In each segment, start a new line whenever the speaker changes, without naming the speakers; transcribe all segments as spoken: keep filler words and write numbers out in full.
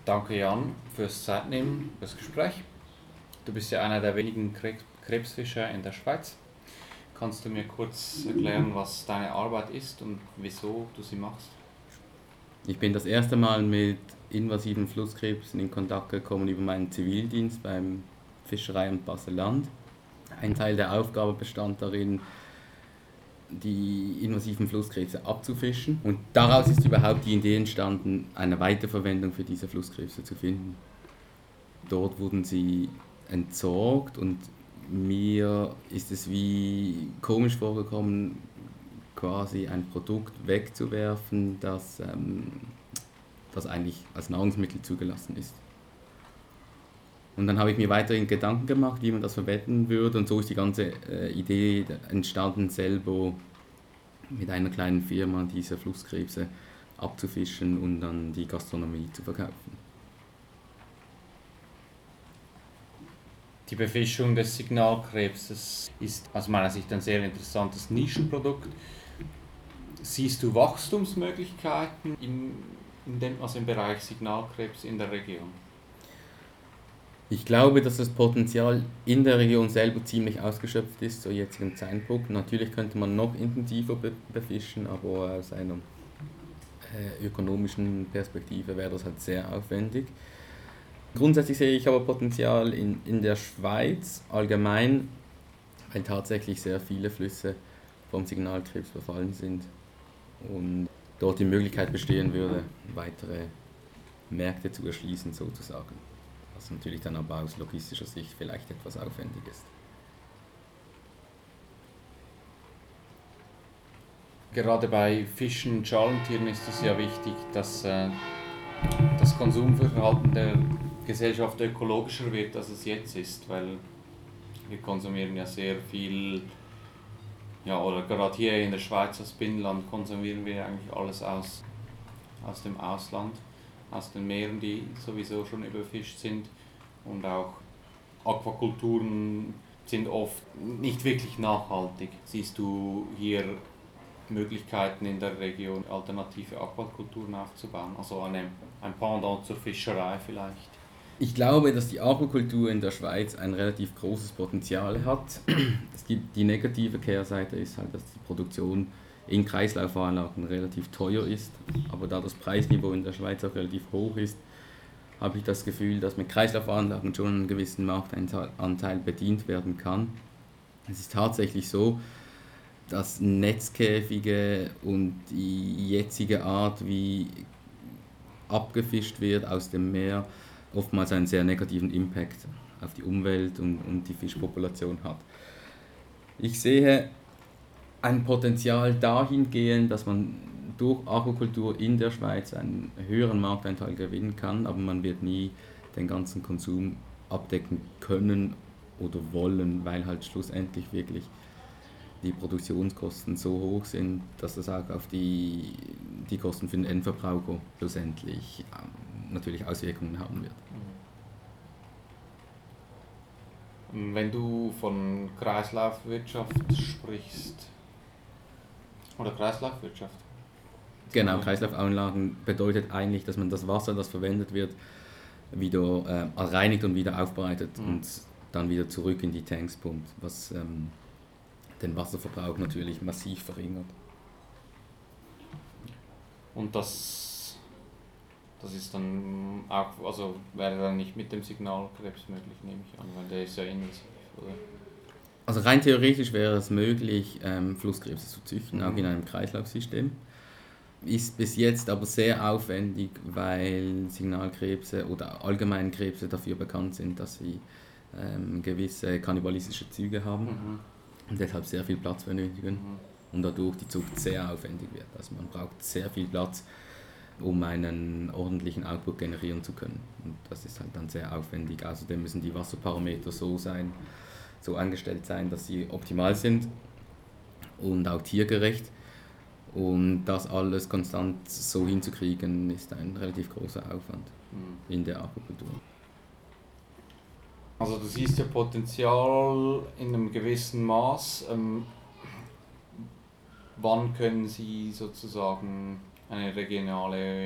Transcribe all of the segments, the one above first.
Danke Jan fürs Zeitnehmen, fürs Gespräch. Du bist ja einer der wenigen Krebsfischer in der Schweiz. Kannst du mir kurz erklären, was deine Arbeit ist und wieso du sie machst?
Ich bin das erste Mal mit invasiven Flusskrebsen in Kontakt gekommen über meinen Zivildienst beim Fischereiamt Basel-Land. Ein Teil der Aufgabe bestand darin, die invasiven Flusskrebse abzufischen. Und daraus ist überhaupt die Idee entstanden, eine Weiterverwendung für diese Flusskrebse zu finden. Dort wurden sie entsorgt und mir ist es wie komisch vorgekommen, quasi ein Produkt wegzuwerfen, das, ähm, das eigentlich als Nahrungsmittel zugelassen ist. Und dann habe ich mir weiterhin Gedanken gemacht, wie man das verwenden würde, und so ist die ganze äh, Idee entstanden, selber mit einer kleinen Firma diese Flusskrebse abzufischen und dann die Gastronomie zu verkaufen.
Die Befischung des Signalkrebses ist aus meiner Sicht ein sehr interessantes Nischenprodukt. Siehst du Wachstumsmöglichkeiten in, in dem, also im Bereich Signalkrebs in der Region?
Ich glaube, dass das Potenzial in der Region selber ziemlich ausgeschöpft ist zu jetzigen Zeitpunkt. Natürlich könnte man noch intensiver be- befischen, aber aus einer äh, ökonomischen Perspektive wäre das halt sehr aufwendig. Grundsätzlich sehe ich aber Potenzial in, in der Schweiz allgemein, weil tatsächlich sehr viele Flüsse vom Signalkrebs befallen sind und dort die Möglichkeit bestehen würde, weitere Märkte zu erschließen sozusagen. Was natürlich dann aber aus logistischer Sicht vielleicht etwas aufwendig ist.
Gerade bei Fischen und Schalentieren ist es ja wichtig, dass äh, das Konsumverhalten der Gesellschaft ökologischer wird, als es jetzt ist, weil wir konsumieren ja sehr viel, ja, oder gerade hier in der Schweiz als Binnenland konsumieren wir eigentlich alles aus, aus dem Ausland, aus den Meeren, die sowieso schon überfischt sind, und auch Aquakulturen sind oft nicht wirklich nachhaltig. Siehst du hier Möglichkeiten in der Region, alternative Aquakulturen aufzubauen, also eine, ein Pendant zur Fischerei vielleicht?
Ich glaube, dass die Aquakultur in der Schweiz ein relativ großes Potenzial hat. Es gibt die negative Kehrseite ist halt, dass die Produktion in Kreislaufanlagen relativ teuer ist, aber da das Preisniveau in der Schweiz auch relativ hoch ist, habe ich das Gefühl, dass mit Kreislaufanlagen schon einen gewissen Marktanteil bedient werden kann. Es ist tatsächlich so, dass Netzkäfige und die jetzige Art, wie abgefischt wird aus dem Meer, oftmals einen sehr negativen Impact auf die Umwelt und, und die Fischpopulation hat. Ich sehe ein Potenzial dahingehend, dass man durch Aquakultur in der Schweiz einen höheren Marktanteil gewinnen kann, aber man wird nie den ganzen Konsum abdecken können oder wollen, weil halt schlussendlich wirklich die Produktionskosten so hoch sind, dass das auch auf die, die Kosten für den Endverbraucher schlussendlich ähm, natürlich Auswirkungen haben wird.
Wenn du von Kreislaufwirtschaft sprichst, oder Kreislaufwirtschaft?
Genau, Kreislaufanlagen bedeutet eigentlich, dass man das Wasser, das verwendet wird, wieder äh, reinigt und wieder aufbereitet mhm. und dann wieder zurück in die Tanks pumpt, was ähm, den Wasserverbrauch natürlich massiv verringert.
Und das, das ist dann auch, also wäre dann nicht mit dem Signalkrebs möglich, nehme ich an, weil der ist ja invasiv, oder?
Also rein theoretisch wäre es möglich, ähm, Flusskrebse zu züchten, mhm. auch in einem Kreislaufsystem. Ist bis jetzt aber sehr aufwendig, weil Signalkrebse oder allgemein Krebse dafür bekannt sind, dass sie ähm, gewisse kannibalistische Züge haben mhm. und deshalb sehr viel Platz benötigen mhm. und dadurch die Zucht sehr aufwendig wird. Also man braucht sehr viel Platz, um einen ordentlichen Output generieren zu können. Und das ist halt dann sehr aufwendig. Außerdem müssen die Wasserparameter so sein, so eingestellt sein, dass sie optimal sind und auch tiergerecht. Und das alles konstant so hinzukriegen, ist ein relativ großer Aufwand mhm. in der Aquakultur.
Also du siehst ja Potenzial in einem gewissen Maß. Ähm, wann können Sie sozusagen eine regionale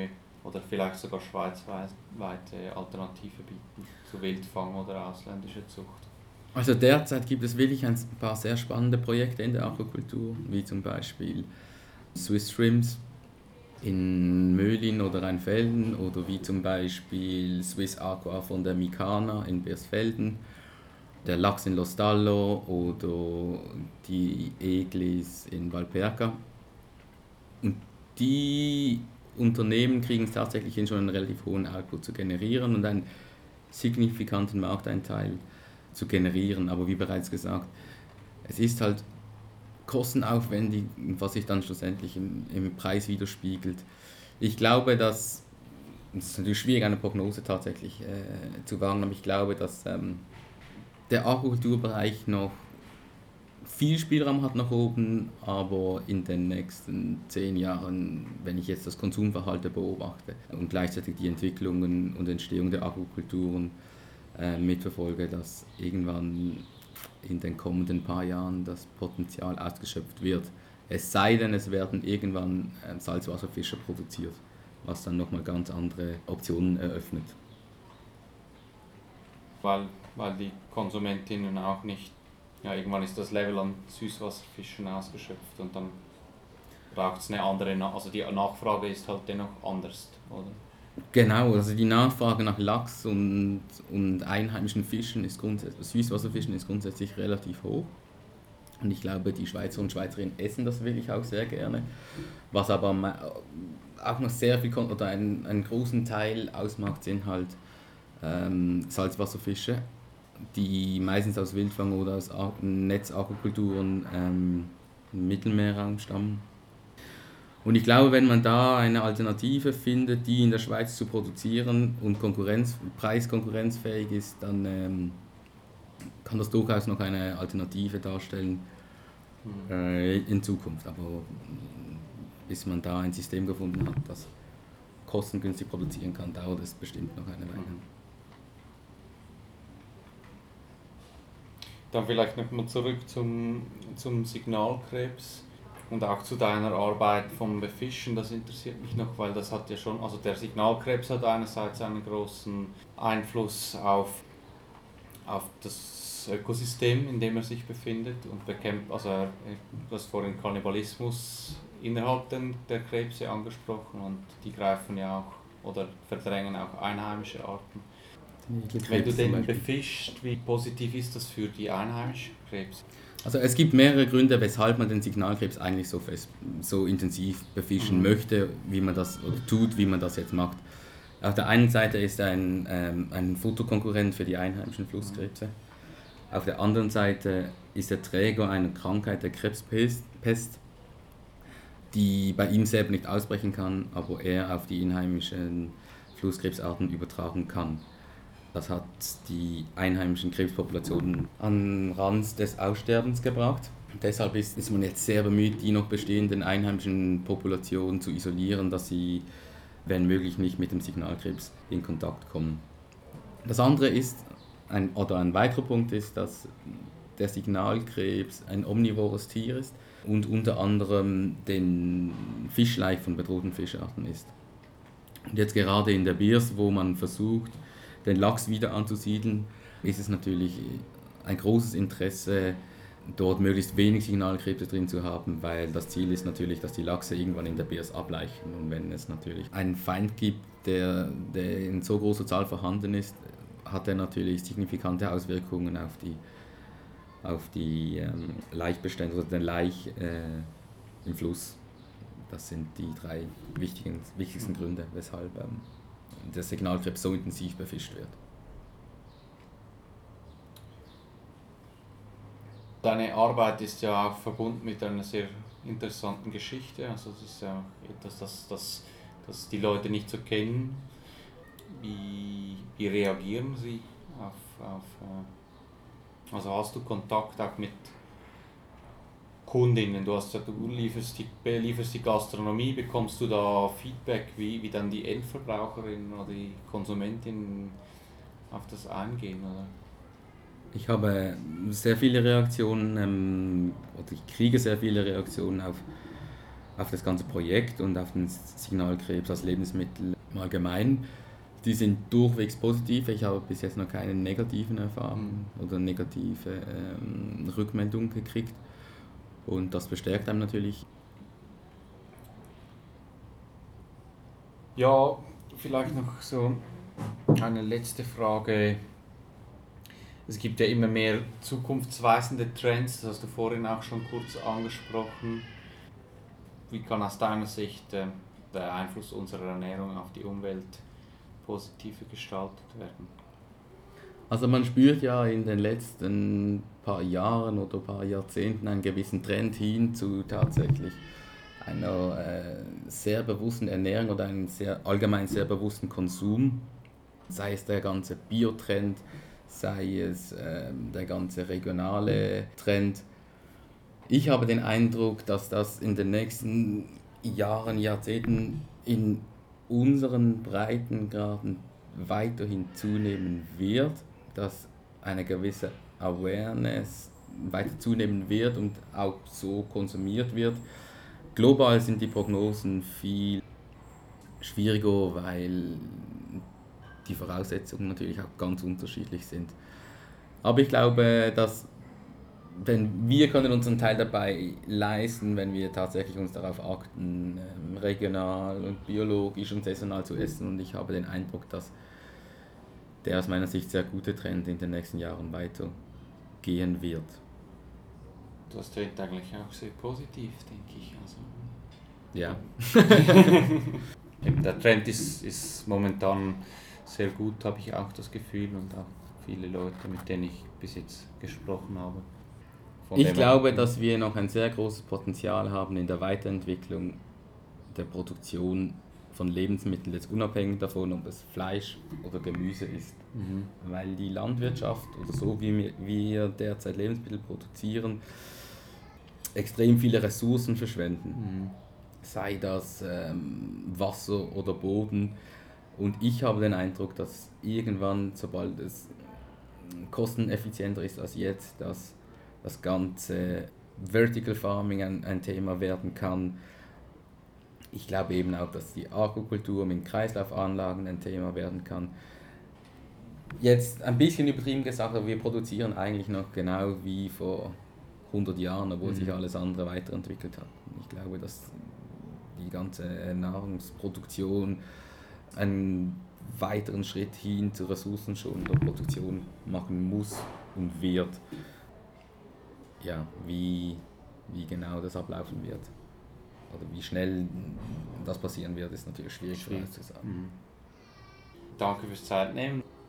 oder vielleicht sogar schweizweite Alternative bieten zu Wildfang oder ausländischer Zucht?
Also derzeit gibt es wirklich ein paar sehr spannende Projekte in der Aquakultur, wie zum Beispiel Swiss Shrimps in Möhlin oder Rheinfelden oder wie zum Beispiel Swiss Aqua von der Mikana in Beersfelden, der Lachs in Lo Stallo oder die Eglis in Valperca. Und die Unternehmen kriegen es tatsächlich hin, schon einen relativ hohen Output zu generieren und einen signifikanten Markteinteil zu generieren. Aber wie bereits gesagt, es ist halt kostenaufwendig, was sich dann schlussendlich im, im Preis widerspiegelt. Ich glaube, dass, es ist natürlich schwierig, eine Prognose tatsächlich äh, zu wagen, aber ich glaube, dass ähm, der Aquakulturbereich noch viel Spielraum hat nach oben, aber in den nächsten zehn Jahren, wenn ich jetzt das Konsumverhalten beobachte und gleichzeitig die Entwicklungen und Entstehung der Aquakulturen äh, mitverfolge, dass irgendwann in den kommenden paar Jahren das Potenzial ausgeschöpft wird. Es sei denn, es werden irgendwann äh, Salzwasserfische produziert, was dann nochmal ganz andere Optionen eröffnet.
Weil, weil die Konsumentinnen auch nicht, ja, irgendwann ist das Level an Süßwasserfischen ausgeschöpft und dann braucht es eine andere, also die Nachfrage ist halt dennoch anders, oder?
Genau, also die Nachfrage nach Lachs und, und einheimischen Fischen ist grundsätzlich, Süßwasserfischen ist grundsätzlich relativ hoch. Und ich glaube, die Schweizer und Schweizerinnen essen das wirklich auch sehr gerne. Was aber auch noch sehr viel, oder einen, einen großen Teil ausmacht, sind halt ähm, Salzwasserfische, die meistens aus Wildfang oder aus Netzaquakulturen ähm, im Mittelmeerraum stammen. Und ich glaube, wenn man da eine Alternative findet, die in der Schweiz zu produzieren und Konkurrenz, preiskonkurrenzfähig ist, dann ähm, kann das durchaus noch eine Alternative darstellen äh, in Zukunft. Aber bis man da ein System gefunden hat, das kostengünstig produzieren kann, dauert es bestimmt noch eine Weile.
Dann vielleicht nochmal zurück zum, zum Signalkrebs. Und auch zu deiner Arbeit vom Befischen, das interessiert mich noch, weil das hat ja schon, also der Signalkrebs hat einerseits einen großen Einfluss auf, auf das Ökosystem, in dem er sich befindet und bekämpft, also du hast vorhin Kannibalismus innerhalb der Krebse angesprochen und die greifen ja auch oder verdrängen auch einheimische Arten. Wenn du den befischst, wie positiv ist das für die einheimischen Krebse?
Also es gibt mehrere Gründe, weshalb man den Signalkrebs eigentlich so, fest, so intensiv befischen mhm. möchte, wie man das oder tut, wie man das jetzt macht. Auf der einen Seite ist er ein, ähm, ein Futterkonkurrent für die einheimischen Flusskrebse. Mhm. Auf der anderen Seite ist er Träger einer Krankheit, der Krebspest, die bei ihm selber nicht ausbrechen kann, aber er auf die einheimischen Flusskrebsarten übertragen kann. Das hat die einheimischen Krebspopulationen an den Rand des Aussterbens gebracht. Und deshalb ist, ist man jetzt sehr bemüht, die noch bestehenden einheimischen Populationen zu isolieren, dass sie, wenn möglich, nicht mit dem Signalkrebs in Kontakt kommen. Das andere ist, ein, oder ein weiterer Punkt ist, dass der Signalkrebs ein omnivores Tier ist und unter anderem den Fischleich von bedrohten Fischarten ist. Und jetzt gerade in der Birs, wo man versucht, den Lachs wieder anzusiedeln, ist es natürlich ein großes Interesse, dort möglichst wenig Signalkrebse drin zu haben, weil das Ziel ist natürlich, dass die Lachse irgendwann in der Birs ableichen. Und wenn es natürlich einen Feind gibt, der, der in so großer Zahl vorhanden ist, hat er natürlich signifikante Auswirkungen auf die, auf die ähm, Laichbestände oder den Laich äh, im Fluss. Das sind die drei wichtigen, wichtigsten Gründe, weshalb ähm, der Signalkrebs so intensiv befischt wird.
Deine Arbeit ist ja auch verbunden mit einer sehr interessanten Geschichte. Also es ist ja etwas, das, das, das die Leute nicht so kennen. Wie, wie reagieren sie auf, auf also hast du Kontakt auch mit Kundinnen? Du hast ja, du lieferst die, belieferst die Gastronomie, bekommst du da Feedback, wie, wie dann die Endverbraucherinnen oder die Konsumentinnen auf das eingehen? Oder?
Ich habe sehr viele Reaktionen, ähm, oder ich kriege sehr viele Reaktionen auf, auf das ganze Projekt und auf den Signalkrebs als Lebensmittel im Allgemeinen. Die sind durchwegs positiv. Ich habe bis jetzt noch keine negativen Erfahrungen mhm. oder negative ähm, Rückmeldungen gekriegt. Und das bestärkt einem natürlich.
Ja, vielleicht noch so eine letzte Frage. Es gibt ja immer mehr zukunftsweisende Trends, das hast du vorhin auch schon kurz angesprochen. Wie kann aus deiner Sicht äh, der Einfluss unserer Ernährung auf die Umwelt positiver gestaltet werden?
Also man spürt ja in den letzten paar Jahren oder paar Jahrzehnten einen gewissen Trend hin zu tatsächlich einer äh, sehr bewussten Ernährung oder einem sehr allgemein sehr bewussten Konsum, sei es der ganze Biotrend, sei es äh, der ganze regionale Trend. Ich habe den Eindruck, dass das in den nächsten Jahren, Jahrzehnten in unseren Breitengraden weiterhin zunehmen wird, dass eine gewisse Awareness weiter zunehmen wird und auch so konsumiert wird. Global sind die Prognosen viel schwieriger, weil die Voraussetzungen natürlich auch ganz unterschiedlich sind. Aber ich glaube, dass wenn wir können unseren Teil dabei leisten, wenn wir tatsächlich uns darauf achten, regional und biologisch und saisonal zu essen. Und ich habe den Eindruck, dass der aus meiner Sicht sehr gute Trend in den nächsten Jahren weitergehen wird.
Das klingt eigentlich auch sehr positiv, denke ich. Also
ja.
Der Trend ist, ist momentan sehr gut, habe ich auch das Gefühl, und auch viele Leute, mit denen ich bis jetzt gesprochen habe. Von
ich glaube, dass wir noch ein sehr großes Potenzial haben in der Weiterentwicklung der Produktion von Lebensmitteln, jetzt unabhängig davon, ob es Fleisch oder Gemüse ist. Mhm. Weil die Landwirtschaft oder so, wie wir derzeit Lebensmittel produzieren, extrem viele Ressourcen verschwenden. Mhm. Sei das ähm, Wasser oder Boden. Und ich habe den Eindruck, dass irgendwann, sobald es kosteneffizienter ist als jetzt, dass das ganze Vertical Farming ein, ein Thema werden kann. Ich glaube eben auch, dass die Aquakultur mit Kreislaufanlagen ein Thema werden kann. Jetzt ein bisschen übertrieben gesagt, aber wir produzieren eigentlich noch genau wie vor hundert Jahren, obwohl mhm. sich alles andere weiterentwickelt hat. Ich glaube, dass die ganze Nahrungsproduktion einen weiteren Schritt hin zur ressourcenschonender Produktion machen muss und wird. Ja, wie, wie genau das ablaufen wird oder wie schnell das passieren wird, ist natürlich schwierig, schwierig. zu sagen.
Mhm. Danke fürs Zeitnehmen.